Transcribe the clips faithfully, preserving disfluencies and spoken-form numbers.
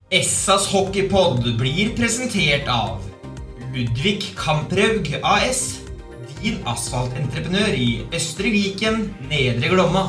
Essas Hockeypod blir presentert av Ludvig Kampraug A S, din asfaltentreprenør i Østre Viken, Nedre Glomma.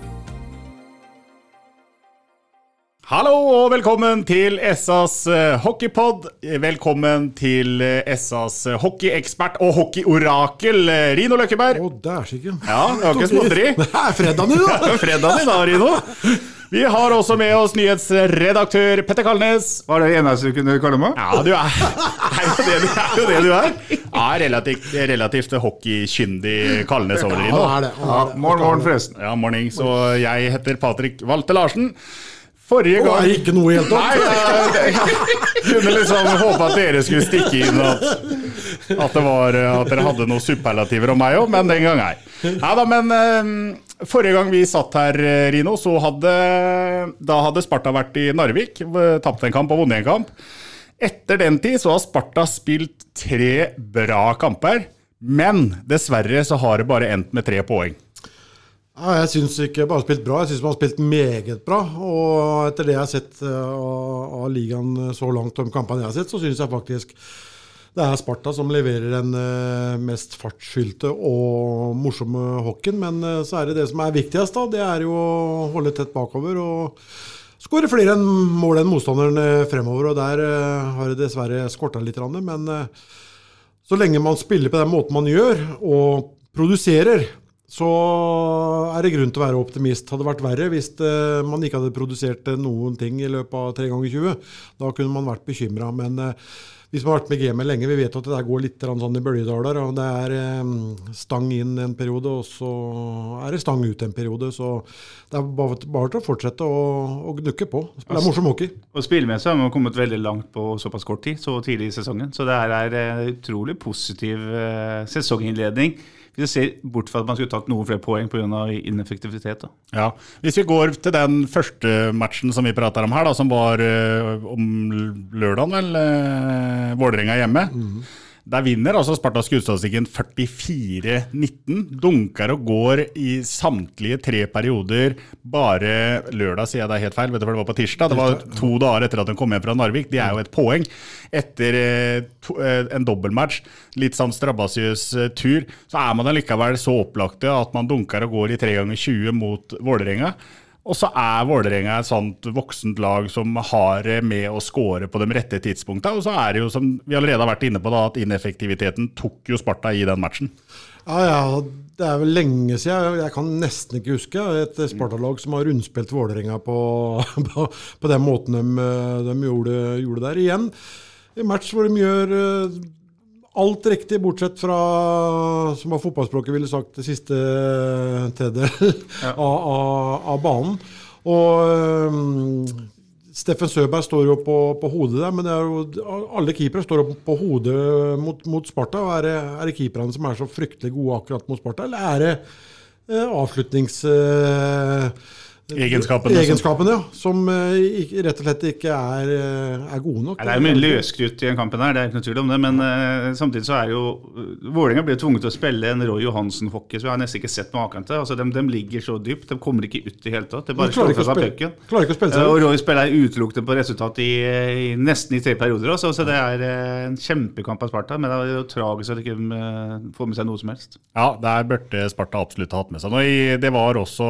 Hallo og velkommen til Essas Hockeypod. Velkommen til Essas hockeyekspert og hockeyorakel, Rino Løkkeberg. Å, der sikkert. Ja, det var ikke småtteri. Det er fredagen i dag. Fredagen i dag, Rino. Vi har også med oss nyhetsredaktør Petter Kalnes. Var det eneste du kunne kalle meg? Ja, du er, det er jo det du er. Jo det du er. Ja, relativt, relativt hockeykyndig Kalnes over, Rino. Ja, det er det. Ja, morgen, morgen forresten. Ja, morgen. Så jeg heter Patrick Walter Larsen. Forrige gang... Det er ikke noe helt opp. Nei, jeg, jeg kunne liksom håpe at dere skulle stikke inn at, at, det var, at dere hadde noen superlativer om meg også, men den gang nei. Ja da, men um, forrige gang vi satt her, Rino, så hadde, da hadde Sparta vært i Narvik, tapt en kamp og vunnet en kamp. Etter den tid så har Sparta spilt tre bra kamper, men dessverre så har det bare endt med tre poeng. Ja, jeg synes ikke bare spilt bra, jeg synes man har spilt meget bra, og etter det jeg har sett av, av ligaen så langt om kampene jeg har sett, så synes jeg faktisk det er Sparta som leverer den mest fartsfylte og morsomme hockeyen, men så er det det som er viktigst da, det er jo å holde tett bakover og skåre flere mål enn motstanderen fremover, og der har det dessverre skortet litt, men så lenge man spiller på den måten man gjør og produserer, så er det grunn til å være optimist. Hadde det vært verre hvis uh, man ikke hadde produsert noen ting i løpet av tre ganger tjue. Da kunne man vært bekymret. Men uh, hvis man har vært med G M lenge, vi vet at det går litt sånn i bølgedaler, og det er um, stang inn en periode, og så er det stang ut en periode. Så det er bare, bare til å fortsette å, å gnukke på. Det er morsom hockey. Og spillmessig har man kommet veldig langt på såpass kort tid, så tidlig i sesongen. Så det her er en utrolig positiv uh, sesonginnledning. Hvis jeg ser bort fra at man skulle tatt noen flere poeng på grunn av ineffektivitet. Da. Ja, hvis vi går til den første matchen som vi prater om her, da, som var uh, om lørdagen, vel, uh, Vålerenga hjemme. Mm. Der vinner altså Sparta skuddstatistikken førtifire nitten, dunker og går i samtlige tre perioder, bare lørdag, sier jeg det er helt feil, vet du hva det var på tirsdag, det var to dager etter at de kom hjem fra Narvik, det er jo et poeng, etter to, en dobbeltmatch, litt sånn strabasiøs tur, så er man likevel så opplagte at man dunker og går i tre ganger tjue mot Vålerenga. Og så er Vålerenga et sånt voksent lag som har med å score på de rette tidspunktene, og så er det jo, som vi allerede har vært inne på da, at ineffektiviteten tok jo Sparta i den matchen. Ja, ja, det er vel lenge siden, jeg kan nesten ikke huske, et Sparta-lag som har rundspilt Vålerenga på, på, på den måten de, de gjorde, gjorde der igjen. En match hvor de gjør alt riktig, bortsett fra, som var fotballspråket ville sagt, det siste tredje ja. av, av, av banen. Og um, Steffen Søberg står jo på, på hodet der, men det er jo, alle keepere står jo på hodet mot, mot Sparta. Og er det, er det keeperne som er så fryktelig gode akkurat mot Sparta, eller er det eh, avslutnings... Eh, Egenskapene, Egenskapene ja, som uh, ikke, rett og slett ikke er, uh, er gode nok. Det er jo mye løskrutt i en kampen her, det er ikke noe tvil om det, men uh, samtidig så er jo Vålerenga blir tvunget til å spille en Roy Johansen-hockey, så jeg har nesten ikke sett noe akkurat til. Altså, de, de ligger så dypt, de kommer ikke ut i hele tatt. Det bare slår fra seg pøkken. Klarer ikke å spille seg. Uh, og Roy spiller utelukkende på resultat i, i nesten i tre perioder også, så det er uh, en kjempekamp av Sparta, men det er jo tragisk at de ikke uh, får med seg noe som helst. Ja, der burde Sparta absolutt ha hatt med seg noe. Det var også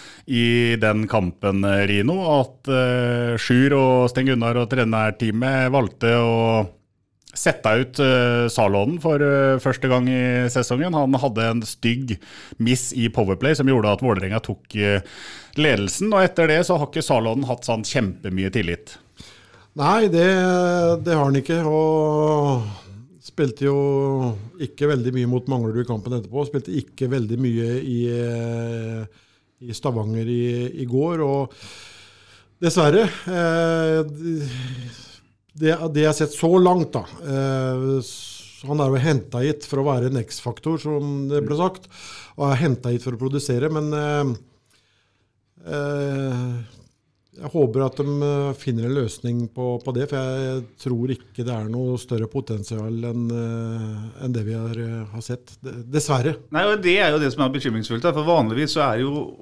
i den kampen, Rino, at uh, Sjur og Sten Gunnar og trenerteamet valgte å sette ut uh, Salånen for uh, første gang i sesongen. Han hadde en stygg miss i powerplay som gjorde at Vålerenga tok uh, ledelsen, og etter det så har ikke Salånen hatt sånn kjempemye tillit. Nei, det, det har han ikke, og spilte jo ikke veldig mye mot Manglerud i kampen etterpå, spilte ikke veldig mye i... Uh, i Stavanger i, i går, og dessverre eh, det, det jeg har sett så langt da eh, han er jo hentet hit for å være en X-faktor som det ble sagt, og er hentet hit for å produsere, men eh, eh, jeg håper at de finner en løsning på, på det, for jeg tror ikke det er noe større potensial enn, enn det vi har, har sett, dessverre. Nei, og det er jo det som er bekymringsfullt, for vanligvis så er jo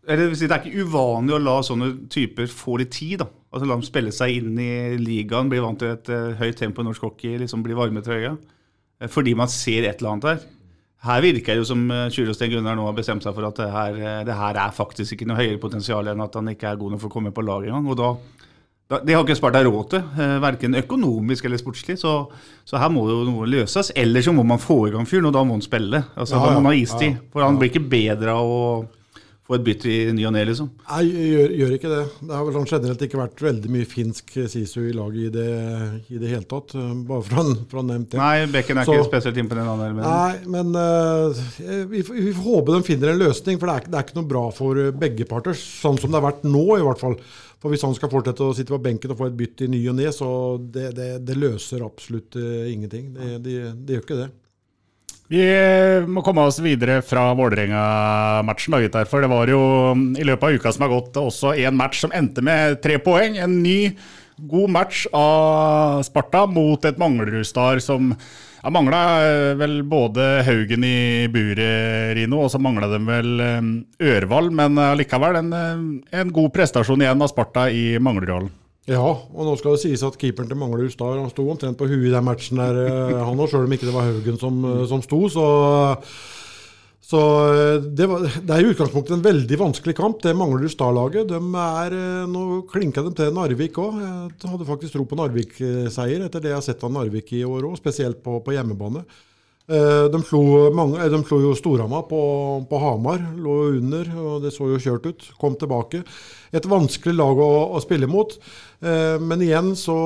Eller, det er ikke uvanlig å la sånne typer få litt tid da. Altså la dem spille seg inn i ligaen, bli vant til et uh, høyt tempo i norsk hockey, liksom bli varme i trøya. Uh, fordi man ser et eller annet her. Her virker det jo som uh, Kjure og Sten Gunnar nå har bestemt seg for at det her, uh, det her er faktisk ikke noe høyere potensial enn at han ikke er god nok for å komme på lag engang. Og da, da, det har ikke Sparta råd til, uh, hverken økonomisk eller sportslig, så, så her må jo noe løses. Eller så må man få i gang fyren, og da må han spille. Altså, ja, da må han ha istid, ja, for han blir ikke bedre av å få et bytte i ny og ned, liksom. Nei, gjør, gjør ikke det. Det har vel generelt ikke vært veldig mye finsk sisu i laget i det, i det hele tatt, bare fra, fra nevnt det. Nei, Bekken er så, ikke spesielt imponerende. Men... Nei, men uh, vi, vi får håpe de finner en løsning, for det er, det er ikke noe bra for begge parter, sånn som det har vært nå i hvert fall. For hvis han skal fortsette å sitte på benken og få et bytte i ny og ned, så det, det, det løser absolutt uh, ingenting. Det, det, det gjør ikke det. Vi må komme oss videre fra Vålerenga-matchen, for det var jo i løpet av uka som har gått også en match som endte med tre poeng. En ny, god match av Sparta mot et Manglerud-star som ja, manglet vel både Haugen i buret, Rino, og så manglet de vel Ørvald, men likevel en, en god prestasjon igjen av Sparta i Manglerudhallen. Ja, og nå skal det sies at keeperen til Manglerud Star, han stod omtrent på huet i den matchen der, han også, selv om ikke det var Haugen som, som stod, så, så det, var, det er i utgangspunktet en veldig vanskelig kamp, det Manglerud Star-laget. De er, nå klinket de til Narvik også, jeg hadde faktisk tro på Narvik-seier etter det jeg har sett av Narvik i år også, spesielt på, på hjemmebane. De slo, mange, de slo jo Storhamar på, på Hamar, lå under, og det så jo kjørt ut, kom tilbake. Et vanskelig lag å, å spille mot, men igjen så,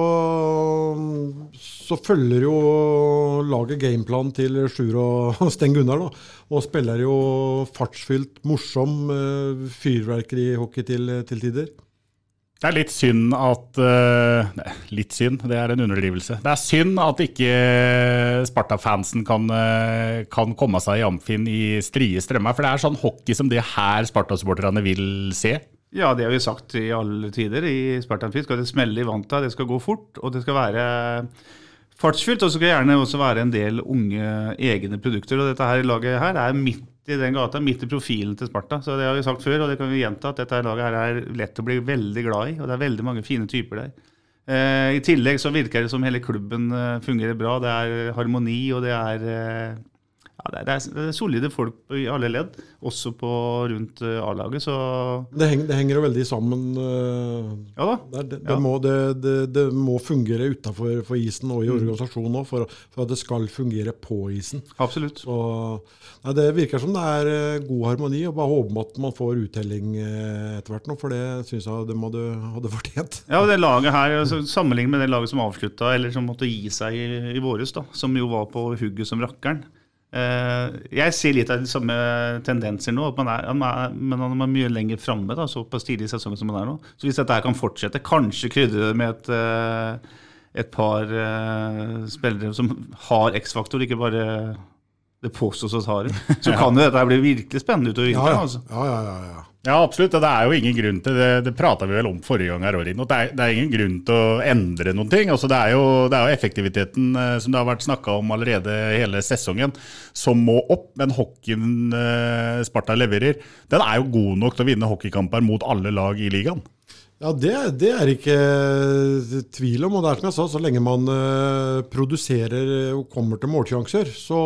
så følger jo laget gameplan til Sjur og Sten Gunnar da, og spiller jo fartsfylt, morsom fyrverkeri hockey til, til tider. Det er litt synd at, uh, nei, litt synd, det er en underdrivelse. Det er synd at ikke Sparta-fansen kan, uh, kan komme seg i Amfin i strie strømmer, for det er sånn hockey som det her Sparta-supporterne vil se. Ja, det har vi sagt i alle tider i Sparta-Amfin. Skal det smelle i vanta, det skal gå fort, og det skal være fartsfylt, og så skal det gjerne også være en del unge egne produkter, og dette her laget her er midt i den gata, midt i profilen til Sparta. Så det har vi sagt før, og det kan vi gjenta, at dette laget her er lett å bli veldig glad i, og det er veldig mange fine typer der. Eh, I tillegg så virker det som hele klubben eh, fungerer bra, det er harmoni, og det er, eh, ja, det er, det er solide folk i alle ledd, også på rundt uh, A-laget, så... Det henger, det henger jo veldig sammen. Uh, ja da. Det, det, det, ja. må, det, det, det må fungere utenfor for isen og i organisasjonen også, for, for at det skal fungere på isen. Absolutt. Så, nei, det virker som det er uh, god harmoni, og bare håper at man får uttelling uh, etter hvert nå, for det synes jeg det må du hadde fortjent. Ja, og det laget her, altså, sammenlignet med det laget som avsluttet, eller som måtte gi seg i, i våres, da, som jo var på hugget som rakkeren. Uh, jeg ser litt av de samme tendenser nå, at man er, man er, men man er mye lenger fremme da, så på tidlig i sesongen som man er nå. Så hvis dette her kan fortsette, kanskje krydre det med et, uh, et par uh, spillere som har X-faktor, ikke bare det påstås å ta det, så kan jo dette bli virkelig spennende ut og virkelig. Ja, ja. Altså. Ja, ja, ja, ja. Ja, absolutt, og det er jo ingen grunn til det, det pratet vi vel om forrige gang her, Rino. Det er, det er ingen grunn til å endre noen ting, altså, det, er jo, det er jo effektiviteten eh, som det har vært snakket om allerede hele sesongen, som må opp, men hockeyen eh, Sparta leverer, den er jo god nok til å vinne hockeykamper mot alle lag i ligaen. Ja, det, det er ikke tvil om, og det er som jeg sa, så lenge man uh, produserer og kommer til målsjanser, så,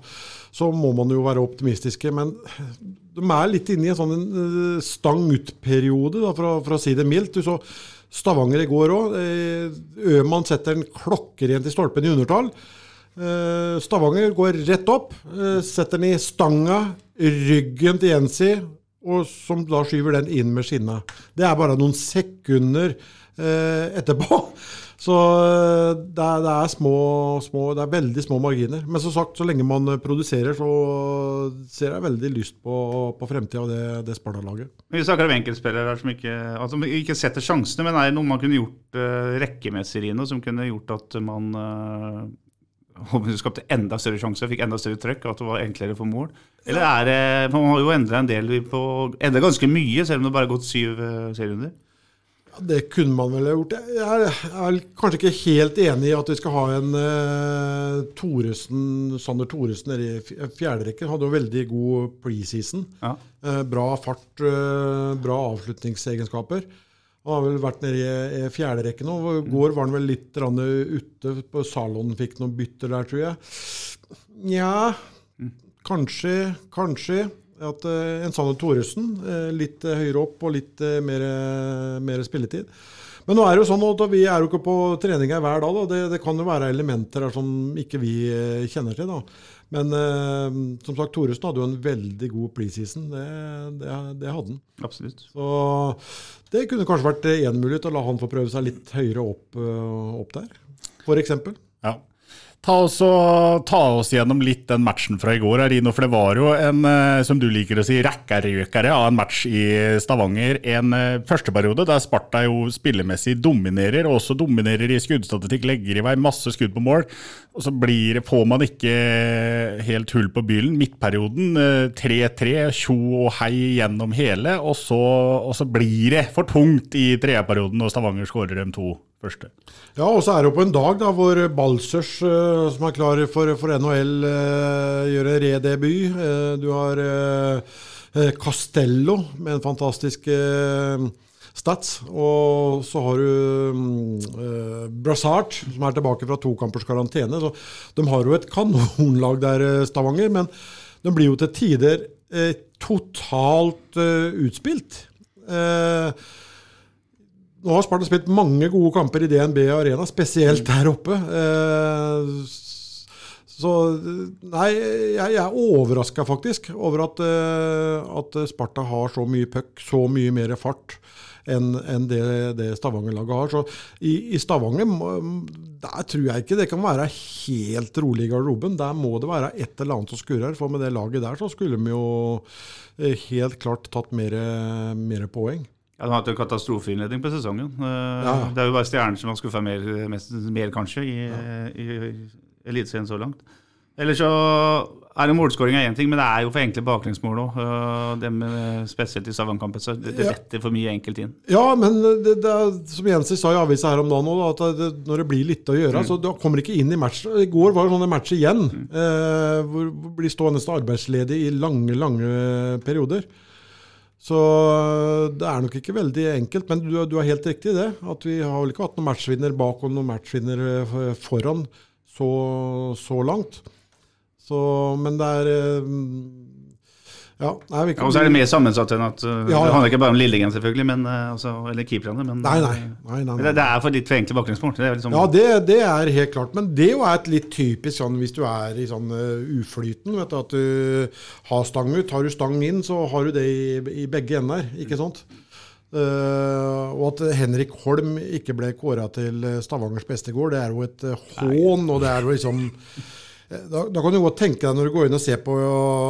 så må man jo være optimistiske, men de er litt inne i en sånn uh, stang ut-periode, da, for, for å si det mildt. Du så Stavanger i går også, uh, Øman setter en klokker igjen til stolpen i undertall, uh, Stavanger går rett opp, uh, setter den i stanga, ryggen til Jensi, og som da skyver den inn med skinna. Det er bare noen sekunder eh, etterpå. Så det er, det, er små, små, det er veldig små marginer. Men som sagt, så lenge man produserer, så ser jeg veldig lyst på, på fremtiden av det, det Sparta-laget. Vi snakker om enkeltspillere som ikke, altså, ikke setter sjansene, men er det noe man kunne gjort uh, rekkemessig, Rino, som kunne gjort at man... Uh, Håper du skapte enda større sjanser, fikk enda større trøkk, at det var enklere for mål. Eller er det, man har jo endret en del på, endret ganske mye, selv om det bare har gått syv uh, serierunder. Det kunne man vel ha gjort. Jeg er, jeg er kanskje ikke helt enig i at vi skal ha en uh, Thoresen, Sander Thoresen nede i fjerde rekke. Hadde jo veldig god preseason. Ja. Uh, bra fart, uh, bra avslutningsegenskaper. Han har vel vært nede i, i fjerde rekke nå. I går var han vel litt ute på Salon, fikk noen bytter der, tror jeg. Ja, kanskje, kanskje. At uh, en Sander Thoresen, uh, litt uh, høyere opp og litt uh, mer, uh, mer spilletid. Men nå er det jo sånn at vi er jo ikke på treninger hver dag, da. Det, det kan jo være elementer her som ikke vi uh, kjenner til. Da. Men uh, som sagt, Thoresen hadde jo en veldig god preseason. Det, det, det hadde han. Absolutt. Så det kunne kanskje vært en mulighet å la han få prøve seg litt høyere opp, uh, opp der, for eksempel. Ja. Ta oss, og, ta oss gjennom litt den matchen fra i går, Rino, for det var jo en, som du liker å si, rekkerøkere av en match i Stavanger. En første periode der Sparta jo spillemessig dominerer, og også dominerer i skuddstatistikk, legger i vei masse skudd på mål, og så blir, får man ikke helt hull på bylen. Midtperioden, tre tre, tjo og hei gjennom hele, og så, og så blir det for tungt i tredje perioden, og Stavanger skårer dem to første. Ja, og så er det jo på en dag da, hvor Balsers, uh, som er klar for, for N H L, uh, gjør en redebut. Uh, du har uh, Castello med en fantastisk uh, stats, og så har du uh, Brassard, som er tilbake fra to kampers karantene. Så de har jo et kanonlag der, Stavanger, men de blir jo til tider uh, totalt uh, utspilt. Uh, Nå har Sparta spilt mange gode kamper i D N B Arena, spesielt der oppe. Så nei, jeg er overrasket faktisk over at, at Sparta har så mye puck, så mye mer fart enn, enn det, det Stavanger-laget har. Så i, i Stavanger, der tror jeg ikke det kan være helt rolig i garderoben. Der må det være et eller annet som skurrer, for med det laget der så skulle de jo helt klart tatt mer, mer poeng. Ja, de har hatt en katastrofeinnledning på sesongen. Ja. Det er jo bare stjernen som har skuffet mer, mest, mer kanskje i, ja. i, i elitserien så langt. Ellers så er det målskåring er en ting, men det er jo for enkle baklengsmål også. Det med, spesielt i Stavanger-kampen, så det, det detter for mye enkelt inn. Ja, men det, det er, som Jensi sa i avisa her om dagen også, at det, når det blir litt å gjøre, mm. så det kommer ikke inn i match. I går var det sånn en match igjen, mm. eh, hvor det blir stående arbeidsledig i lange, lange perioder. Så det er nok ikke veldig enkelt, men du, du har helt riktig i det, at vi har vel ikke hatt noen matchvinner bak og noen matchvinner foran så, så langt. Så, men det er... Ja, nei, vi kan... Og så er det mer sammensatt enn at uh, ja, ja. Det handler ikke bare om Lillingen selvfølgelig, men, uh, altså, eller keeperne, men nei, nei, nei, nei, nei. Det, det er for litt for enkle baklengsmål. Liksom... Ja, det, det er helt klart, men det jo er et litt typisk sånn, hvis du er i sånn uh, uflyten, vet du, at du har stang ut, har du stang inn, så har du det i, i begge ender, ikke sant? Uh, og at Henrik Holm ikke ble kåret til Stavangers beste gård, det er jo et uh, hån, og det er jo liksom... Da, da kan du godt tenke deg når du går inn og ser på,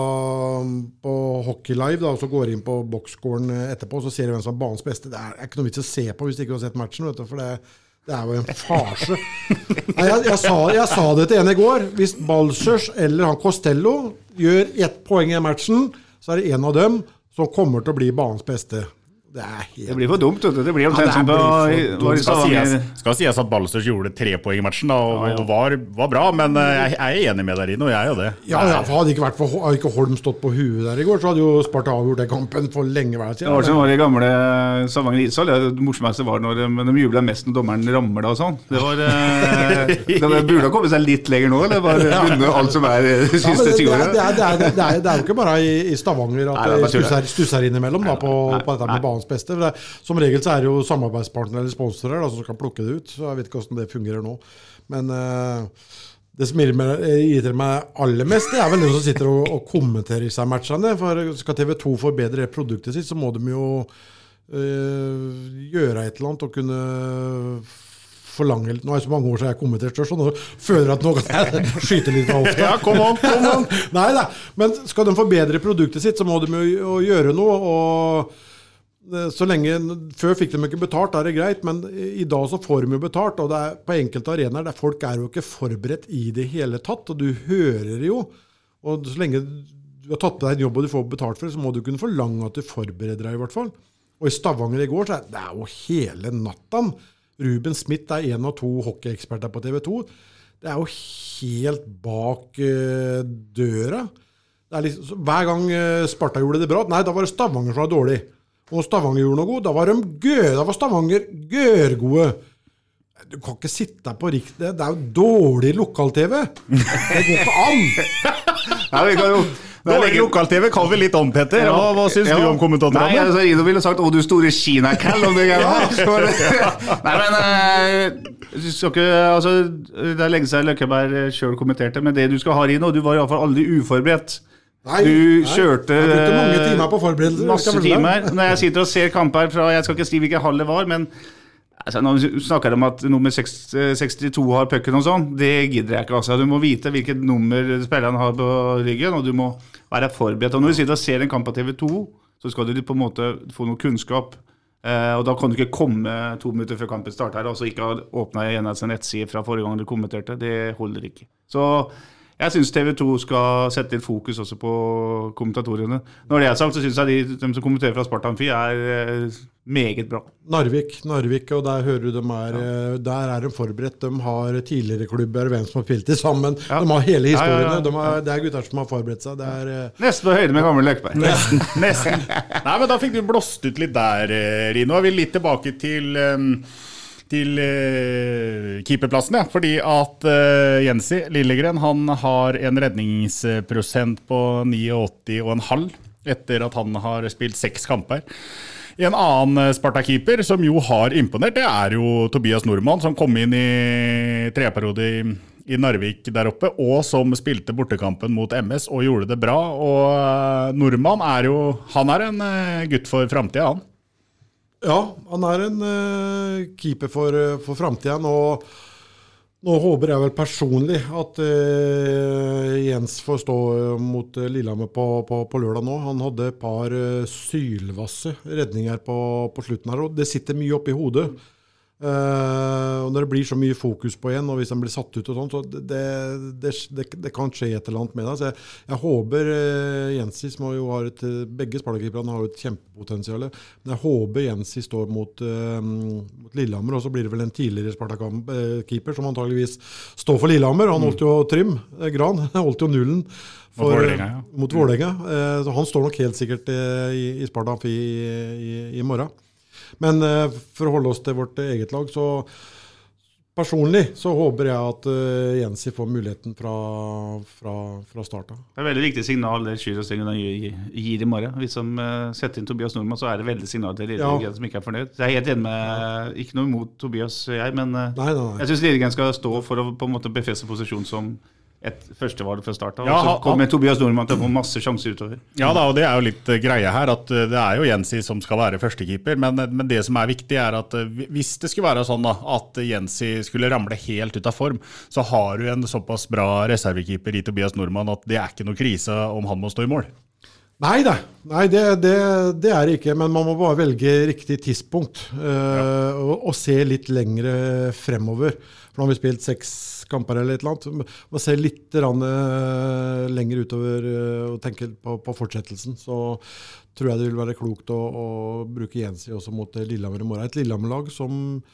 på Hockey Live, da, og så går inn på boxscoren etterpå, så ser du hvem som er banens beste. Det er ikke noe vits å se på hvis du ikke har sett matchen, vet du, for det, det er jo en farse. Nei, jeg, jeg, sa, jeg sa det til en i går. Hvis Balsers eller han Costello gjør ett poeng i matchen, så er det en av dem som kommer til å bli banens beste. Det, det blir for dumt, vet du. Det blir omtrent ja, som på det skal sies, skal sies at Balsers gjorde tre poeng i matchen da, og, ja, ja. og var, var bra, men jeg, jeg er enig med deg, Rino, jeg er jo det. Ja, ja, for hadde ikke, vært for, hadde ikke Holm stått på huet der i går, så hadde jo Sparta avgjort den kampen for lenge hver siden. Det var som var i gamle Stavanger Ishall, det morsomste var når de, de jublet mest når dommeren rammer og sånn. Det var, eh, det burde ha kommet seg litt lenger nå, eller bare vunnet alt som er siste ti året. Det, det, det, det, det er jo ikke bare i, i Stavanger at det stusser, stusser innimellom da, på, på dette med banens beste, for det som regel så er det jo samarbeidspartnere eller sponsorer da, som skal plukke det ut, så jeg vet ikke hvordan det fungerer nå. Men uh, det som irriterer meg aller mest, det er vel de som sitter og, og kommenterer seg matchene, for skal T V to forbedre produktet sitt, så må de jo uh, gjøre et eller annet og kunne forlange litt. Nå er det så mange år siden jeg har kommentert, så nå føler jeg at nå kan jeg skyte litt av ofte. Ja, kom an, kom an. Nei, nei, men skal de forbedre produktet sitt, så må de jo gjøre noe, og så lenge, før fikk de ikke betalt, er det greit, men i dag så får de jo betalt, og det er på enkelte arenaer der folk er jo ikke forberedt i det hele tatt, og du hører jo, og så lenge du har tatt på deg en jobb og du får betalt for det, så må du kunne forlange at du forbereder deg i hvert fall. Og i Stavanger i går, så er det er jo hele natten. Ruben Smith er en av to hockeyeksperter på T V to. Det er jo helt bak uh, døra. Det er liksom, hver gang uh, Sparta gjorde det bra, nei, da var det Stavanger som var dårlig. Og når Stavanger gjorde noe god, da var de gøy, da var Stavanger gørgode. Du kan ikke sitte på riktig, det er jo dårlig lokal-T V. Det går ikke an. Nei, vi kan jo... Dårlig lokal-T V kan vi litt om, Petter. Hva, hva synes ja. du om kommentatorene? Nei, altså, Ino ville sagt, å, du store Kina-kall om det greier. Nei, men uh, ikke, altså, det er lenge siden Løkkeberg selv kommenterte, men det du skal ha, Ino, du var i hvert fall aldri uforberedt. Nei, du nei. kjørte jeg brukte mange timer på forberedelser. Masse timer. Når jeg sitter og ser kamper fra, jeg skal ikke si hvilken hall det var, men altså, når vi snakker om at nummer sekstito har pucken og sånn, det gidder jeg ikke. Altså. Du må vite hvilket nummer spilleren har på ryggen, og du må være forberedt. Og når du sitter og ser en kamp på T V to, så skal du på en måte få noe kunnskap. Eh, og da kan du ikke komme to minutter før kampen starter, og så ikke ha åpnet igjen en nettside fra forrige gang du kommenterte. Det holder ikke. Så jeg synes T V to skal sette litt fokus også på kommentatorene. Når det er sagt, så synes jeg de, de som kommenterer fra Sparta Amfi er meget bra. Narvik, Narvik, og der hører du de er, ja. Der er de forberedt. De har tidligere klubber, hvem som har spilt sammen. Ja. De har hele historiene. Ja, ja, ja. De har, det er gutter som har forberedt seg. Det er, nesten på høyde med gammel Løkberg. Nesten, nesten. Nei, men da fikk du blåst ut litt der, Rino. Vi er litt tilbake til... Um til uh, keeperplassen, ja. Fordi at uh, Jensi Lillegren, han har en redningsprosent på åttini komma fem etter at han har spilt seks kamper. En annen Sparta-keeper som jo har imponert, det er jo Tobias Normann, som kom inn i treperiode i, i Narvik der oppe, og som spilte bortekampen mot M S og gjorde det bra. Og uh, Normann er jo, han er en uh, gutt for fremtiden, han. Ja, han er en uh, keeper for, for fremtiden, og nå håper jeg vel personlig at uh, Jens får stå mot uh, Lillehammer på, på, på lørdag nå. Han hadde et par uh, sylvasse redninger på, på slutten her, og det sitter mye oppe i hodet. Uh, og når det blir så mye fokus på en, og hvis han blir satt ut og sånt, så det, det, det, det kan skje et eller annet med det. Så jeg, jeg håper uh, Jensi, som jo har et, begge Sparta-keeperne har et kjempepotensial, men jeg håper Jensi står mot, uh, mot Lillehammer, og så blir det vel en tidligere Sparta-keeper som antageligvis står for Lillehammer. Han holdt jo Trym, uh, Gran, holdt jo nullen for, mot Vålerenga. Ja. Mot Vålerenga. Uh, så han står nok helt sikkert uh, i, i Sparta i, i, i morgen. Men uh, for å holde oss til vårt eget lag, så personlig så håper jeg at uh, Jensi får muligheten fra, fra, fra starten. Det er et veldig viktig signal det Kyrostringen gir, gir i morgen. Hvis de uh, setter inn Tobias Normann, så er det veldig signal til Lillehammer ja. Som ikke er fornøyd. Jeg er helt enig med, ikke noe imot Tobias jeg, men uh, nei, nei, nei. Jeg synes Lillehammer skal stå for å på en måte befeste posisjon som et førstevalg fra starten, ja, og så kommer Tobias Normann til å få masse sjanser utover. Ja da, og det er jo litt greie her, at det er jo Jensi som skal være førstekeeper, men, men det som er viktig er at hvis det skulle være sånn da, at Jensi skulle ramle helt ut av form, så har du en såpass bra reservekeeper i Tobias Normann at det er ikke noe krise om han må stå i mål. Nei da, Nei, det, det, det er det ikke, men man må bare velge riktig tidspunkt uh, ja. og, og se litt lengre fremover. For nå har vi spilt seks kamper eller et eller annet. Man ser litt rann, uh, lenger utover uh, og tenker på, på fortsettelsen. Så tror jeg det vil være klokt å, å bruke Jensi også mot Lillehammer i morgen. Et Lillehammer-lag som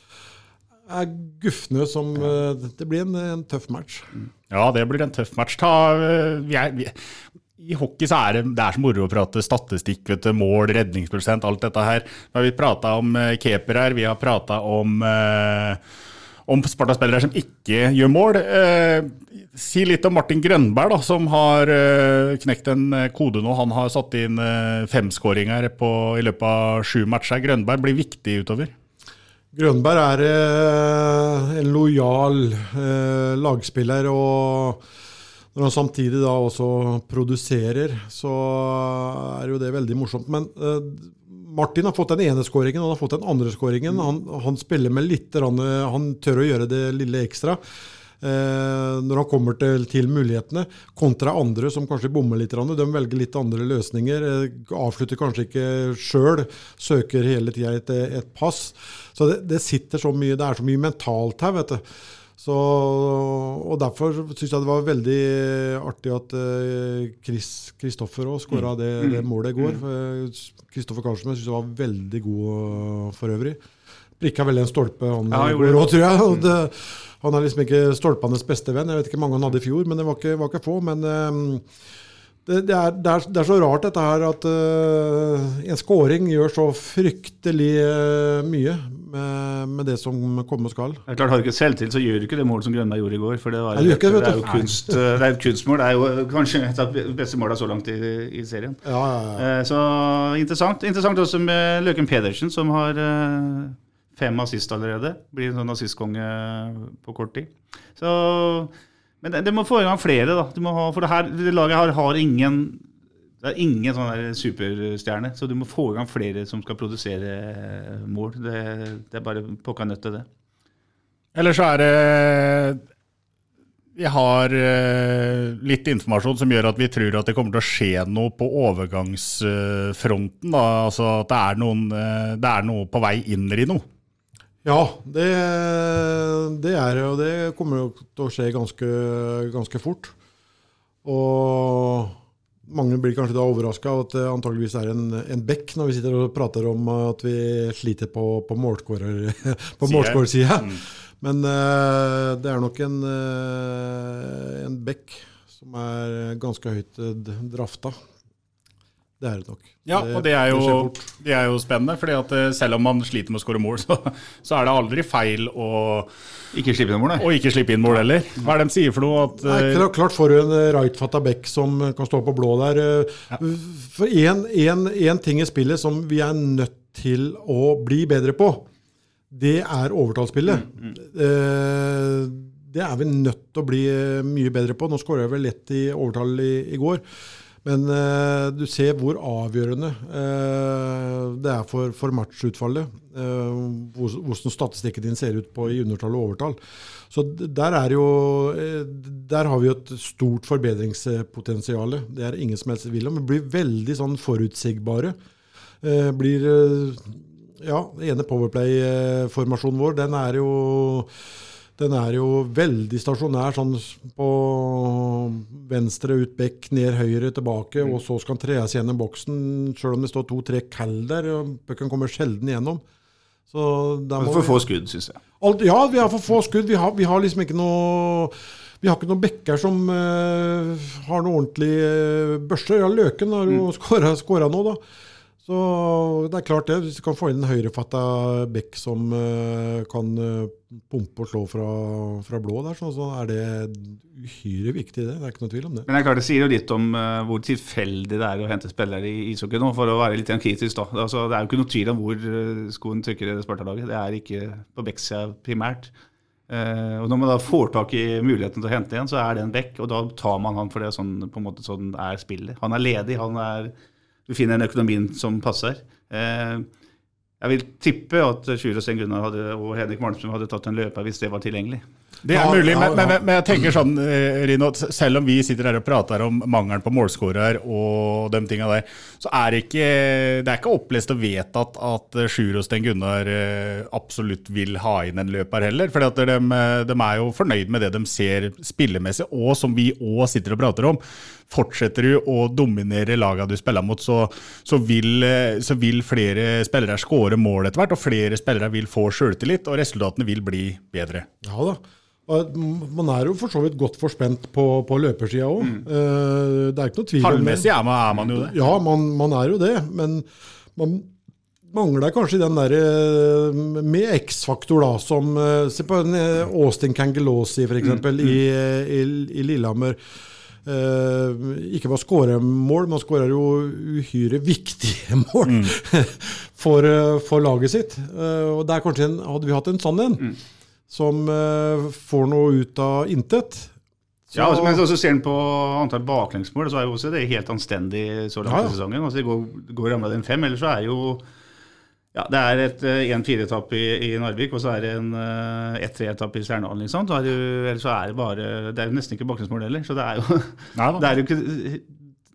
er guffende, som uh, det blir en, en tøff match. Ja, det blir en tøff match. Ta, uh, vi er, vi I hockey så er det, det er så moro å prate statistikk, vet du, mål, redningsprosent, alt dette her. Vi har pratet om uh, keeper her, vi har pratet om, uh, om Sparta-spillere som ikke gjør mål. Uh, si litt om Martin Grønberg da, som har uh, knekt en kode nå. Han har satt inn uh, fem skåringer på, i løpet av sju matcher. Grønberg blir viktig utover. Grønberg er uh, en lojal uh, lagspiller, og når han samtidig da også produserer, så er jo det veldig morsomt. Men uh, Martin har fått den ene skåringen, og han har fått den andre skåringen. Han, han spiller med litt, han tør å gjøre det lille ekstra uh, når han kommer til, til mulighetene, kontra andre som kanskje bommer litt. De velger litt andre løsninger, uh, avslutter kanskje ikke selv, søker hele tiden et, et pass. Så det, det sitter så mye, det er så mye mentalt her, vet du. Så, og derfor synes jeg det var veldig artig at Chris, Kristoffer også skåret det, det målet i går. Kristoffer Karlsson synes jeg var veldig god for øvrig. Prikket vel en stolpe han ja, går også, tror jeg. Og det, han er liksom ikke stolpenes beste venn. Jeg vet ikke mange han hadde i fjor, men det var ikke, var ikke få. Men um, det, det, er, det, er, det er så rart dette her at uh, en scoring gjør så fryktelig uh, mye med, med det som kommer og skal. Det er klart, har du ikke selvtid, så gjør du ikke det målet som Grønberg gjorde i går. For det, var, det, ikke, det, er jo kunst, det er et kunstmål. Det er jo kanskje et av de beste målene så langt i, i serien. Ja, ja, ja. Uh, så interessant. Interessant også med Løken Pedersen, som har uh, fem assist allerede. Blir en sånn assistkonge på kort tid. Så... Men det, det må få i gang flere da. Du må ha, for det her det laget her har ingen det er ingen sånn der superstjerne, så du må få i gang flere som skal produsere mål. Det, det er bare pokka nødt til det. Eller så er det vi har litt informasjon som gjør at vi tror at det kommer til å skje noe på overgangsfronten da. Altså at det er, noen, det er noe på vei inn i noe. Ja, det, det er det, og det kommer til å skje ganske, ganske fort. Og mange blir kanskje da overrasket av at det antageligvis er en, en bekk når vi sitter og prater om at vi sliter på, på målskårersiden. Mm. Men uh, det er nok en, uh, en bekk som er ganske høyt drafta. Det er det nok. Ja, og det er jo, det er jo spennende, fordi at selv om man sliter med å skåre mål, så, så er det aldri feil å ikke slippe inn mål, nei. Og ikke slippe inn mål heller. Hva er det de sier for noe? At, nei, klart, klart får du en right-fatta bekk som kan stå på blå der. Ja. For en, en, en ting i spillet som vi er nødt til å bli bedre på, det er overtallsspillet. Mm, mm. Det er vi nødt til å bli mye bedre på. Nå skårer jeg vel lett i overtall i, i går. Men uh, du ser hvor avgjørende uh, det er for, for matchutfallet, uh, hvordan statistikken din ser ut på i undertall og overtall. Så der, er jo, der har vi jo et stort forbedringspotensial. Det er ingen som helst vil om. Det blir veldig sånn forutsigbare. Uh, blir, uh, ja, den ene powerplay-formasjonen vår, den er jo... Den er jo veldig stasjonær, sånn på venstre ut bekk, ned høyre tilbake, mm. og så skal han trees gjennom boksen, selv om det står to-tre kall der, og bøkken kommer sjelden igjennom. Så der må for få skudd, synes jeg. Alt, ja, vi har for få skudd. Vi har, vi har liksom ikke noe... Vi har ikke noen bekker som uh, har noe ordentlig uh, børser. Ja, Løken har jo mm. skåret nå, da. Så det er klart det, hvis du kan få inn en høyrefatta bekk som uh, kan uh, pumpe og slå fra, fra blå der, så, så er det uhyre viktig det, det er ikke noe tvil om det. Men det er klart, det sier jo litt om uh, hvor tilfeldig det er å hente spillere i ishockey nå, for å være litt kritisk da. Altså, det er jo ikke noe tvil om hvor uh, skoen trykker i det Sparta-laget, det er ikke på bekksida primært. Uh, og når man da får tak i muligheten til å hente igjen, så er det en bekk, og da tar man han for det sånn, på en måte sånn er spillet. Han er ledig, han er... Du finner en økonomien som passer. Eh, jeg vil tippe at Sjur og Sten Gunnar hadde, og Henrik Malmstrøm hadde tatt en løper hvis det var tilgjengelig. Det er mulig, men, men, men jeg tenker sånn, Rino, selv om vi sitter her og prater om mangelen på målskårer og de tingene der, så er det ikke, det er ikke opplest og vedtatt at Sjur og Sten Gunnar absolutt vil ha inn en løper heller, for de, de er jo fornøyd med det de ser spillemessig, og som vi også sitter og prater om. Fortsetter du å dominere laget du spiller mot, så, så, vil, så vil flere spillere skåre mål etter hvert, og flere spillere vil få selvtillit, og resultatene vil bli bedre. Ja da. Man er jo for så vidt godt forspent på, på løpersiden også. Mm. Det er ikke noe tvil om det. Halvmessig er man, er man jo det. Ja, man, man er jo det, men man mangler kanskje den der med X-faktor da, som se på Austin Kangelosi for eksempel mm. i, i, i Lillehammer. Uh, ikke bare skåre mål, man skårer jo uhyre viktige mål mm. for, uh, for laget sitt. Uh, og der kanskje en, hadde vi hatt en sånn en, mm. som uh, får noe ut av intet. Så, ja, men så ser den på antall baklengsmål, så er jo også det helt anstendig så langt ja, ja. I sesongen. Altså det går, går rammet en fem, ellers så er jo ja, det er et en fire-etapp i, i Narvik, og så er det en ett tre-etapp i Stjernehallen, liksom. Så er det, ellers så er det bare, det er jo nesten ikke baklengsmål heller, så det er jo, ja, det er jo ikke,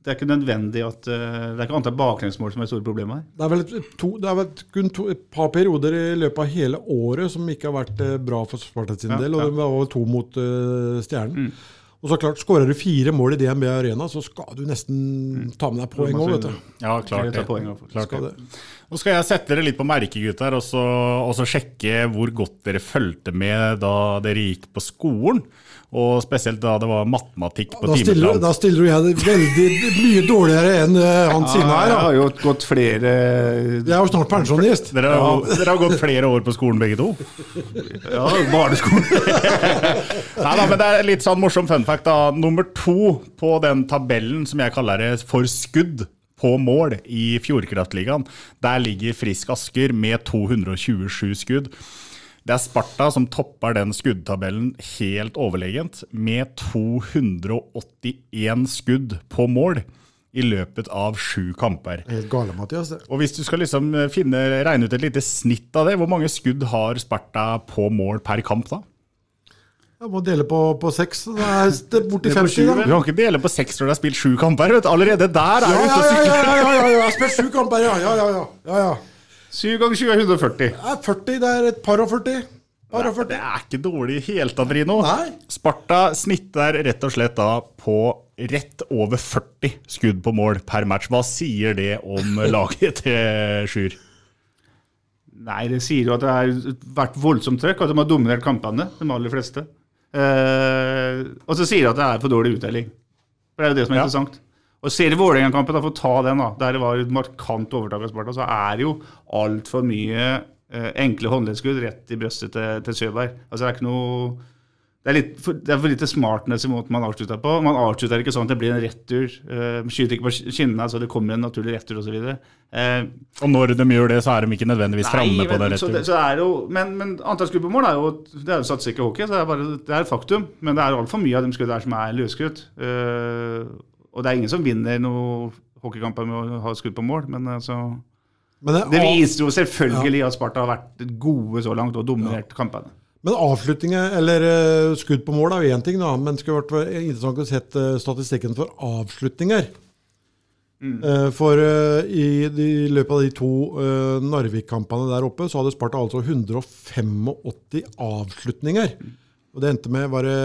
det er ikke nødvendig at det er ikke antall baklengsmål som er store problemer her. Det er vel, to, det er vel kun to, et par perioder i løpet av hele året som ikke har vært bra for Sparta sin del, og det var vel to mot uh, Stjernen. Mm. Og så klart, skårer du fire mål i D N B Arena, så skal du nesten ta med deg poeng også, vet du. Ja, klart det. Poeng, klart det. Nå skal jeg sette dere litt på merke, gutter, og så, og så sjekke hvor godt dere følte med da dere gikk på skolen, og spesielt da det var matematikk på da timeplan. Stiller, da stiller jeg veldig mye dårligere enn uh, han sine her. Ja, jeg har jo gått flere... Jeg er jo snart pensjonist. Dere har, ja. dere har gått flere år på skolen begge to? Ja, barneskolen. Nei da, men det er litt sånn morsom fun fact da. Nummer to på den tabellen som jeg kaller det for skudd på mål i Fjordkraftligaen, der ligger Frisk Asker med to hundre og tjuesju skudd. Det er Sparta som topper den skuddtabellen helt overlegent med to hundre og åttien skudd på mål i løpet av sju kamper. Helt gale, Mathias. Og hvis du skal liksom finne, regne ut et lite snitt av det, hvor mange skudd har Sparta på mål per kamp da? Jeg må dele på, på seks, det er bort i femti da. Du kan ikke dele på seks når du har spilt sju kamper, vet du. Allerede der er ja, du ute og sykler. Ja, ja, ja, ja, ja, jeg har spilt sju kamper, ja, ja, ja, ja, ja. syv ganger sju er hundre og førti. Ja, førti, det er et par og førti. Par og førti. Det er ikke dårlig helt da, Drino. Nei. Sparta snitter rett og slett da på rett over førti skudd på mål per match. Hva sier det om laget til Sjur? Nei, det sier jo at det har vært voldsomt trøkk, at de har dominert kampene, de aller fleste. Eh, og så sier det at det er for dårlig utdeling. For det er jo det som er ja. interessant. Og ser i Vålerenga-kampen, for å ta den da, der det var et markant overtak av Sparta, så er det jo alt for mye eh, enkle håndleddskudd rett i brøstet til, til Søberg. Altså det er ikke noe, det er, litt for, det er for lite smartness i måten man avslutter på. Man avslutter ikke sånn at det blir en retur, eh, skyter ikke på skinnene, så det kommer en naturlig retur og så videre. Eh, og når de gjør det, så er de ikke nødvendigvis fremme på det retur. Så det, så er jo, men, men antall skudd på mål er jo, det er jo satt sikkert hockey, så det er bare, det er et faktum, men det er alt for mye av de skudd der som er løskutt. Eh, Og det er ingen som vinner noen hockeykamper med å ha skudd på mål, men altså, men det, det viser jo selvfølgelig ja. at Sparta har vært gode så langt og dominert ja. kampene. Men avslutninger, eller uh, skudd på mål er jo en ting da, men det skulle vært interessant å sett uh, statistikken for avslutninger. Mm. Uh, for uh, i, de, i løpet av de to uh, Narvik-kampene der oppe, så hadde Sparta altså hundre og åttifem avslutninger. Mm. Og det endte med bare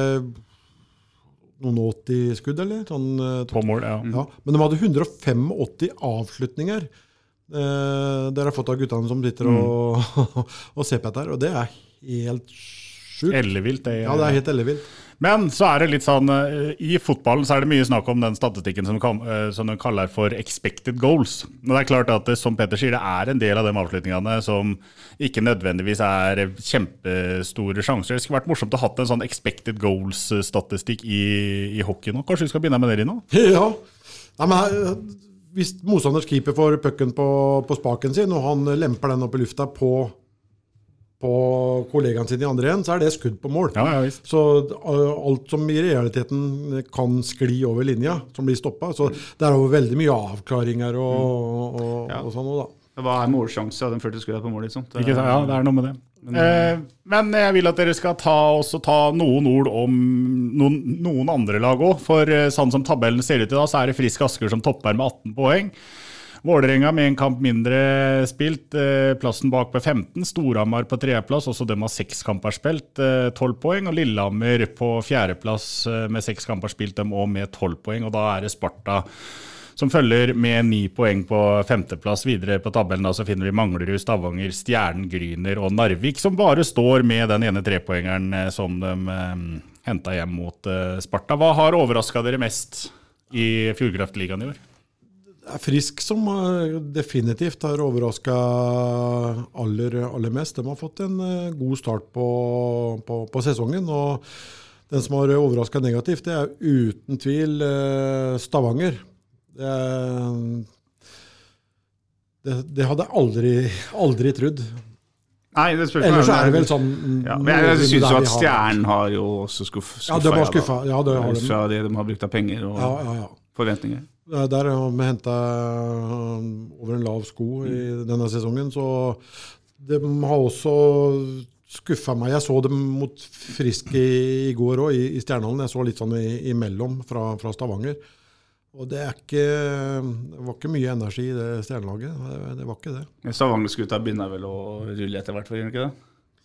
noen åtti skudd, eller? Sånn, på mål, ja. ja. Men de hadde hundre og åttifem avslutninger. Eh, dere har fått av guttene som sitter og, mm. og ser på dette her, og det er helt sjukt. Ellevilt. Det er, ja, det er helt ellevilt. Men så er det litt sånn, i fotballen så er det mye snakk om den statistikken som, kan, som de kaller for expected goals. Men det er klart at det, som Petter sier, det er en del av de avslutningene som ikke nødvendigvis er kjempestore sjanser. Det skulle vært morsomt å ha hatt en sånn expected goals-statistikk i, i hockey nå. Kanskje vi skal begynne med det nå? Ja, Nei, men hvis motstanders keeper får pucken på, på spaken sin, og han lemper den opp i lufta på på kollegaen sin i andre igjen, så er det skudd på mål. Ja, ja, visst. Så alt som i realiteten kan skli over linja, som blir stoppet, så det er jo veldig mye avklaringer og, og, ja. og sånn også da. Det var en målsjanse av den førte skuddet på mål, liksom. Det, Ikke, ja, det er noe med det. Men, eh, men jeg vil at dere skal ta, også ta noen ord om noen, noen andre lag også, for sånn som tabellen ser ut i dag, så er det Frisk Asker som topper med atten poeng. Vålerenga med en kamp mindre spilt, plassen bak på femten, Storhamar på tredjeplass, også dem har seks kamper spilt, tolv poeng, og Lillehammer på fjerdeplass med seks kamper spilt, dem også med tolv poeng, og da er det Sparta som følger med ni poeng på femteplass. Videre på tabellen da, så finner vi Manglerud, Stavanger, Stjernen, Gryner og Narvik, som bare står med den ene trepoengeren som de eh, hentet hjem mot eh, Sparta. Hva har overrasket dere mest i Fjordkraftligaen i år? Det er Frisk som definitivt har overrasket aller, aller mest. De har fått en god start på, på, på sesongen, og den som har overrasket negativt, det er uten tvil Stavanger. Det, det, det hadde jeg aldri, aldri trodd. Nei, det spørs. Ellers er det vel sånn... Ja, men jeg, jeg synes jo at Stjernen har jo også skuff, skuffet. Ja, de har skuffet. Ja, det har de. Fra det de har brukt av penger og ja, ja, ja. forventninger. Der har vi hentet over en lav sko i denne sesongen, så de har også skuffet meg. Jeg så dem mot Frisk i, i går også, i, i Stjernehallen. Jeg så litt sånn i, imellom fra, fra Stavanger. Og det, er ikke, det var ikke mye energi i det stjernelaget, det, det var ikke det. Stavanger-skuta begynner vel å rulle etter hvert, gjør ikke det?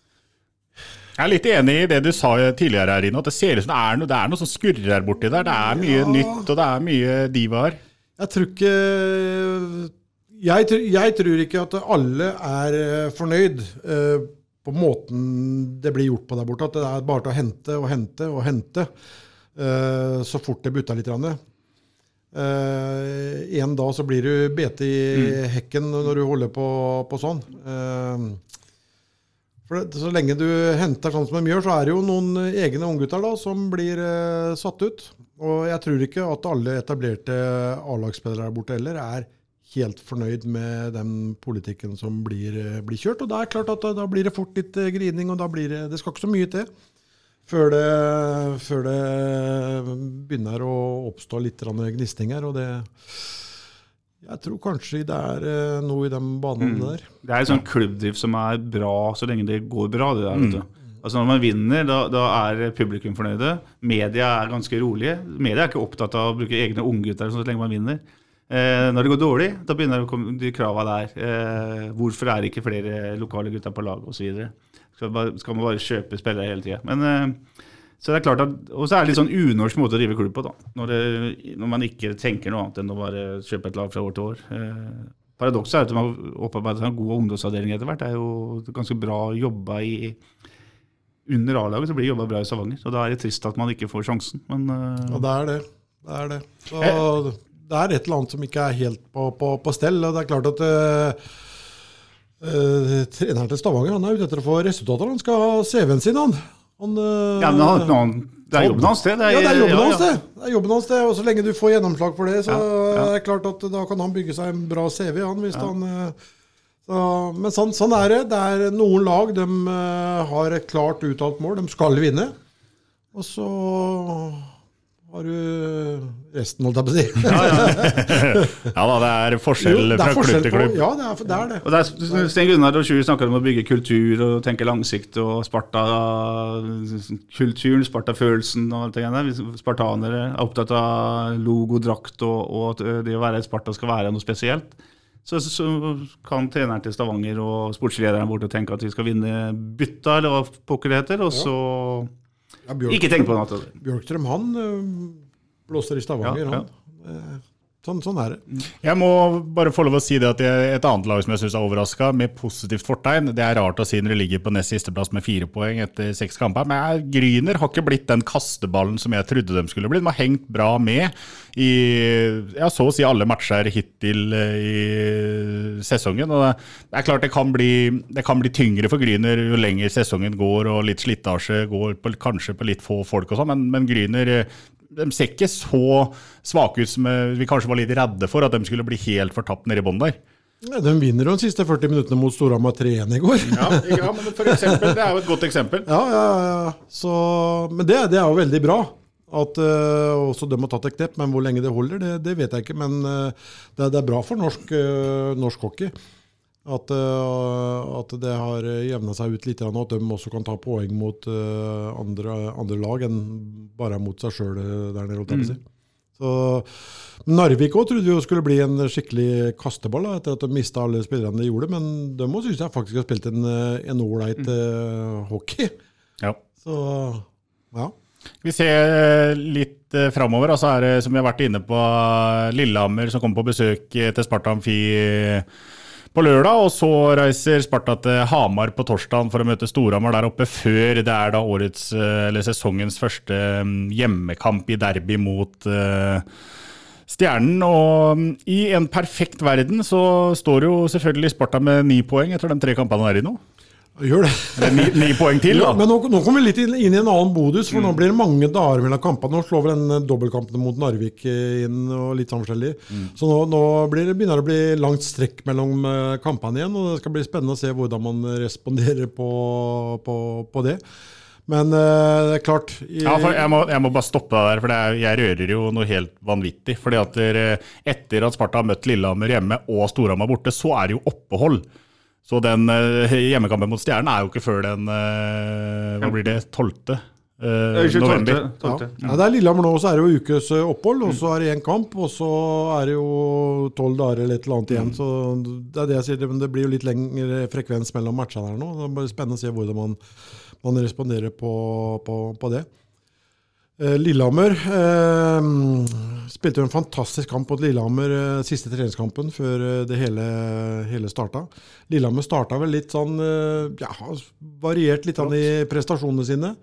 Jeg er litt enig i det du sa tidligere her inne, at det ser ut som det er noe, det er noe som skurrer her borti der. Det er mye ja. nytt, og det er mye divaer. Jeg tror ikke... Jeg, jeg tror ikke at alle er fornøyd uh, på måten det blir gjort på der borte, at det er bare til å hente og hente og hente uh, så fort det butter litt rann. Uh, en dag så blir du bete i mm. hekken når du holder på, på sånn. Uh, for det, så lenge du henter sånn som de gjør, så er det jo noen egne unggutter da, som blir uh, satt ut. Og jeg tror ikke at alle etablerte A-lagsspillere der borte heller er helt fornøyd med den politikken som blir, uh, blir kjørt. Og det er klart at da, da blir det fort litt uh, grining, og da blir det, det skal ikke så mye til. Før det, før det begynner å oppstå litt gnistinger, og det, jeg tror kanskje det er noe i den banen mm. der. Det er en sånn klubbdrift som er bra så lenge det går bra, det der, mm. vet du. Altså når man vinner, da, da er publikum fornøyde. Media er ganske rolige. Media er ikke opptatt av å bruke egne unggutter så lenge man vinner. Eh, når det går dårlig, da begynner de kravene der. Eh, hvorfor er det ikke flere lokale gutter på lag, og så videre. Skal, bare, skal man bare kjøpe spillere hele tiden. Men, eh, så det er klart at, og så er det litt sånn unorsk måte å drive klubb på da, når, det, når man ikke tenker noe annet enn å bare kjøpe et lag fra år til år. Eh, paradokset er at man har opparbeidet en god ungdomsavdeling etter hvert. Det er jo ganske bra jobba i under A-laget, så blir det jobbet bra i Stavanger. Og da er det trist at man ikke får sjansen. Men, eh, og det er det. Det er det. Så, det er et eller annet som ikke er helt på, på, på stell, og det er klart at uh, uh, treneren til Stavanger, han er ute etter å få resultater, han skal ha C V-en sin, han. han uh, ja, men han, han, det er jobben hans det. Det er, ja, det er jobben ja, hans det. Ja. Det er jobben hans det, og så lenge du får gjennomslag for det, så ja, ja. er det klart at da kan han bygge seg en bra C V, han, hvis ja. han... Uh, så, men sånn, sånn er det. Det er noen lag, de uh, har et klart uttalt mål, de skal vinne, og så... har du resten, holdt jeg på å si. Ja, ja. ja da, det er forskjell jo, det er fra forskjell klubb til klubb. På, ja, det er det. Er det. Og det er, Sten Gunnar og Sjur snakker om å bygge kultur og tenke langsikt og Sparta, kulturen, Sparta-følelsen og alt det der. Spartanere er opptatt av logo, drakt og, og at det å være et Sparta skal være noe spesielt. Så, så kan treneren til Stavanger og sportslederen bort og tenke at vi skal vinne bytta, eller hva pokker det heter, og så... Ja, Bjørk, ikke tenk på noe. Bjørkstrøm, han øh, blåser i Stavanger, ja, ja. han. Sånn, sånn er det. Jeg må bare få lov å si det at et annet lag som jeg synes er overrasket, med positivt fortegn, det er rart å si når de ligger på nest siste plass med fire poeng etter seks kamper, men Gryner har ikke blitt den kasteballen som jeg trodde de skulle bli. De har hengt bra med i, ja, så å si alle matcher hittil i sesongen, og det er klart det kan bli, det kan bli tyngre for Gryner jo lenger sesongen går, og litt slitasje går på, kanskje på litt få folk og sånn, men, men Gryner, de ser ikke så svake ut som vi kanskje var litt redde for, at de skulle bli helt fortapt nede i bånd der. Ja, de vinner jo de siste førti minuttene mot Storhamar tre igjen i går. Ja, ja, men for eksempel, det er jo et godt eksempel. Ja, ja, ja. Så, men det, det er jo veldig bra. At uh, også de har tatt et knepp, men hvor lenge det holder, det, det vet jeg ikke. Men uh, det, det er bra for norsk, uh, norsk hockey. At, uh, at det har jevnet seg ut litt, og at de også kan ta poeng mot uh, andre, andre lag enn bare mot seg selv der nede, holdt jeg på å si. Så Narvik også trodde vi jo skulle bli en skikkelig kasteball da, etter at de mistet alle spillerne de gjorde, men de må synes jeg faktisk har spilt en, en ålreit uh, hockey. Ja. Så, ja. Vi ser litt uh, fremover, altså er det, som vi har vært inne på, Lillehammer som kommer på besøk til Sparta Amfi på lørdag, og så reiser Sparta til Hamar på torsdagen for å møte Storhamar der oppe før det er da årets, eller sesongens første hjemmekamp i derby mot uh, Stjernen. Og i en perfekt verden så står jo selvfølgelig Sparta med ni poeng etter de tre kampene der i nå. Gjør det. Eller ni, ni poeng til da. Ja, men nå, nå kommer vi litt inn, inn i en annen bodus, for mm. nå blir det mange dager mellom kampene. Nå slår vi den dobbeltkampen mot Narvik inn og litt sånn forskjellig. Mm. Så nå, nå blir det, begynner det å bli langt strekk mellom kampene igjen, og det skal bli spennende å se hvordan man responderer på, på, på det. Men uh, det er klart... I, ja, for jeg må, jeg må bare stoppe deg der, for det er, jeg rører jo noe helt vanvittig. Fordi at der, etter at Sparta har møtt Lillehammer hjemme og Storhamar borte, så er det jo opphold. Så den uh, hjemmekampen mot Stjernen er jo ikke før den, uh, hva blir det, tolvte uh, november. Ja. Ja, det er Lillehammer nå, så er det jo ukes opphold, og så er det en kamp, og så er det jo tolv dager eller et eller annet igjen, så det er det jeg sier, men det blir jo litt lengre frekvens mellom matchene her nå, det blir spennende å se hvordan man, man responderer på, på, på det. Lillehammer eh, spilte jo en fantastisk kamp mot Lillehammer eh, siste treningskampen før det hele, hele startet. Lillehammer startet vel litt sånn, eh, ja, variert litt sånn i prestasjonene sine.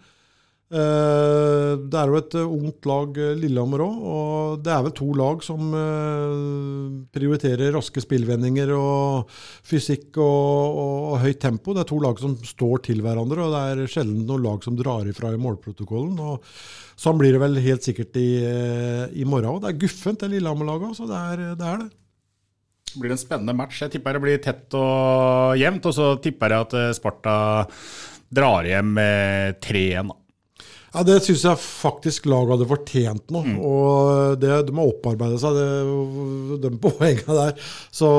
Eh, det er jo et ungt lag Lillehammer også, og det er vel to lag som eh, prioriterer raske spillvendinger og fysikk og, og, og høyt tempo. Det er to lag som står til hverandre, og det er sjelden noen lag som drar ifra i målprotokollen, og sånn blir det vel helt sikkert i, i morgen. Og det er guffent, det Lillehammer-laget, så det er, det er det. Det blir en spennende match. Jeg tipper det blir tett og jevnt, og så tipper jeg at Sparta drar hjem med tre igjen. Ja, det synes jeg faktisk laget hadde fortjent nå, mm. og det, de har opparbeidet seg, det, de poengene der. Så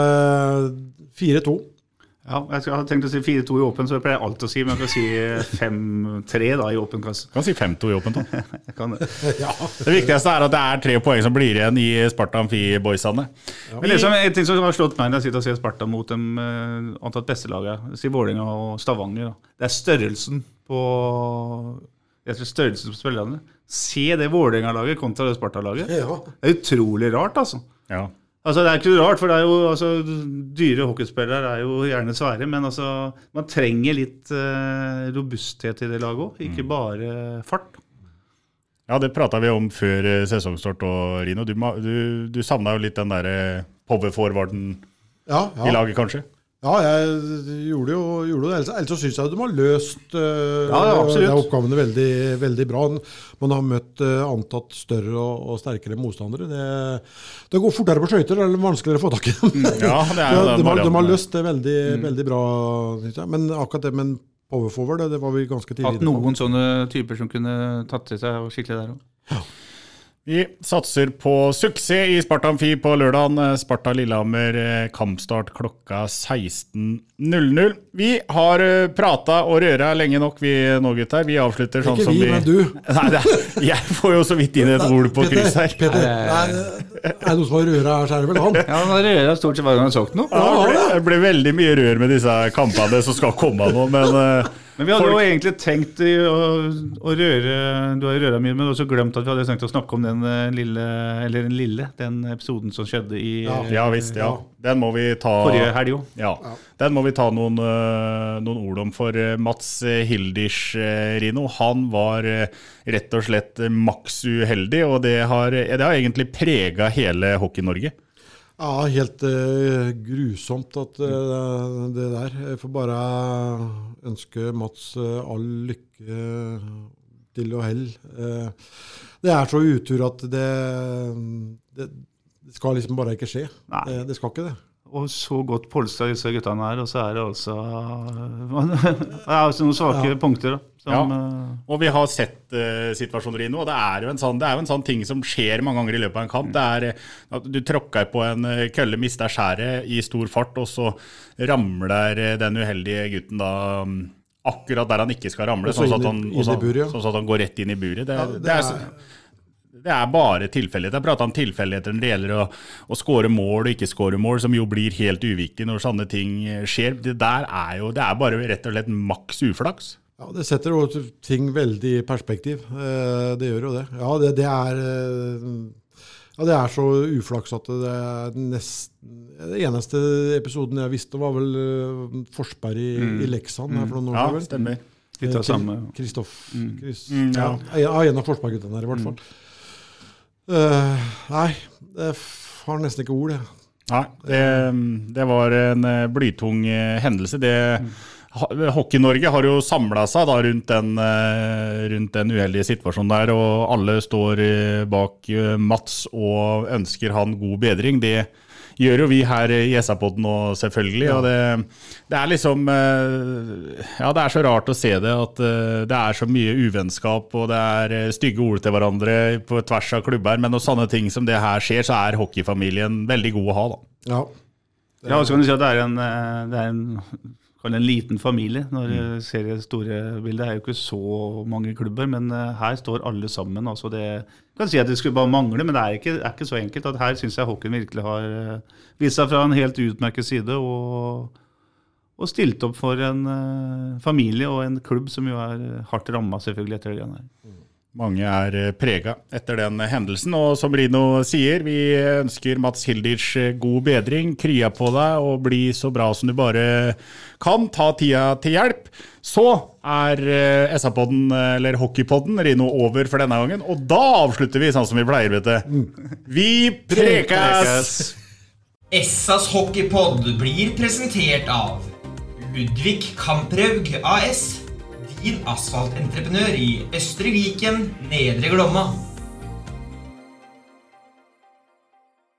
fire to. Ja, jeg hadde tenkt å si fire to i åpen, så jeg pleier alt å si, men jeg kan si fem tre da i åpen kasse. Jeg kan si fem to i åpen da. Jeg kan det. Ja. Det viktigste er at det er tre poeng som blir igjen i Sparta Amfi-boysene. Ja. Men liksom, en ting som har slått meg når jeg sitter og ser Sparta mot dem uh, antatt beste laget, si Vålerenga og Stavanger, da. Det er størrelsen på, jeg tror størrelsen på spillerne. Se det Vålerenga-laget kontra det Sparta-laget. Ja. Det er utrolig rart, altså. Ja. Altså, det er ikke rart, for det er jo, altså, dyre hockeyspillere er jo gjerne svære, men altså, man trenger litt uh, robusthet i det laget også, ikke mm. bare fart. Ja, det pratet vi om før sesongstart, og Rino, du, du, du savnet jo litt den der power-forwarden ja, ja. I laget, kanskje? Ja, jeg gjorde jo, gjorde det. Ellers, ellers så synes jeg at de har løst uh, ja, de oppgavene veldig, veldig bra. Man har møtt uh, antatt større og, og sterkere motstandere. Det, det går fortere på skøyter, det er vanskeligere å få tak i dem. Ja, det er jo de, den har, de har varianten. løst det veldig, mm. veldig bra, synes jeg. Men akkurat det med en power forward, det, det var vi ganske tidlig. Hatt noen sånne typer som kunne tatt til seg og skikkelig der også. Ja. Vi satser på suksess i Sparta Amfi på lørdagen. Sparta Lillehammer, kampstart klokka seksten null null. Vi har pratet og røret lenge nok, vi nå gutter. Vi avslutter sånn Ikke som vi, vi... men du. Nei, det er, jeg får jo så vidt inn et ord på kryss her. Peter, er, er det noe som har røret her, så er det vel han? Ja, han har røret stort sett hver gang han har sagt noe. Ja, det ble, det ble veldig mye rør med disse kampene som skal komme nå, men... Men vi hadde folk... jo egentlig tenkt å, å røre, du har jo røret mye, men også glemt at vi hadde tenkt å snakke om den lille, eller den lille, den episoden som skjedde i... Ja, ja visst, ja. Den må vi ta... Forrige helg jo. Ja, den må vi ta noen, noen ord om, for Mats Hildisch, Rino, han var rett og slett maks uheldig, og det har, det har egentlig preget hele Hockey-Norge. Ja, helt uh, grusomt at uh, det der. Jeg får bare ønske Mats uh, all lykke til og hell. Uh, det er så utur at det, det, det skal liksom bare ikke skje. Det, det skal ikke det. Og så godt polstra disse guttene her, og så er det altså, det er altså noen svake ja. punkter da. Som, ja. Og vi har sett uh, situasjoner i nå, og det er jo en sånn, det er jo en sånn ting som skjer mange ganger i løpet av en kamp. Det er at du tråkker på en kølle, mister skjæret i stor fart, og så ramler den uheldige gutten da um, akkurat der han ikke skal ramle, sånn at, han, i, i buret, ja. sånn at han går rett inn i buret. Det, ja, det, det, er, det er bare tilfeldigheter. Jeg prater om tilfeldigheter når det gjelder å, å score mål og ikke score mål, som jo blir helt uviktig når sånne ting skjer. Det der er jo, det er bare rett og slett maks uflaks. Ja, det setter jo ting veldig i perspektiv. Det gjør jo det. Ja, det, det er ja, det er så uflaks at det er nesten det eneste episoden jeg visste var vel Forsberg i, mm. i Leksand her for noen år ja, siden. Ja, stemmer. Litt av samme. Kristoff. Mm. Chris, mm, ja. Ja, en av Forsberg-guttene her i hvert fall. Mm. Uh, nei, det har nesten ikke ord, det. Nei, det, det var en blytung hendelse. Det mm. Hockey-Norge har jo samlet seg da rundt den, rundt den uheldige situasjonen der, og alle står bak Mats og ønsker han god bedring. Det gjør jo vi her i S A-podden nå selvfølgelig, og det, det er liksom, ja, det er så rart å se det, at det er så mye uvennskap, og det er stygge ord til hverandre på tvers av klubber, men når sånne ting som det her skjer, så er hockeyfamilien veldig god å ha da. Ja. Ja, og så kan du si at det er en, det er en en liten familie. Når jeg ser det store bildet, det er jo ikke så mange klubber, men her står alle sammen. Altså det, jeg kan si at det skulle bare mangle, men det er ikke, er ikke så enkelt. At her synes jeg hockeyen virkelig har vist seg fra en helt utmerket side, og, og stilt opp for en uh, familie og en klubb som jo er hardt rammet selvfølgelig etter det her. Mange er preget etter den hendelsen, og som Rino sier, vi ønsker Mats Hildic god bedring, krya på deg og bli så bra som du bare kan, ta tida til hjelp. Så er S A-podden, eller Hockeypodden, Rino over for denne gangen, og da avslutter vi sånn som vi pleier, vet du. Vi prekas! S A's Hockeypodd blir presentert av Ludvig Kampraug A S, din asfaltentreprenør i Østre Viken, Nedre Glomma.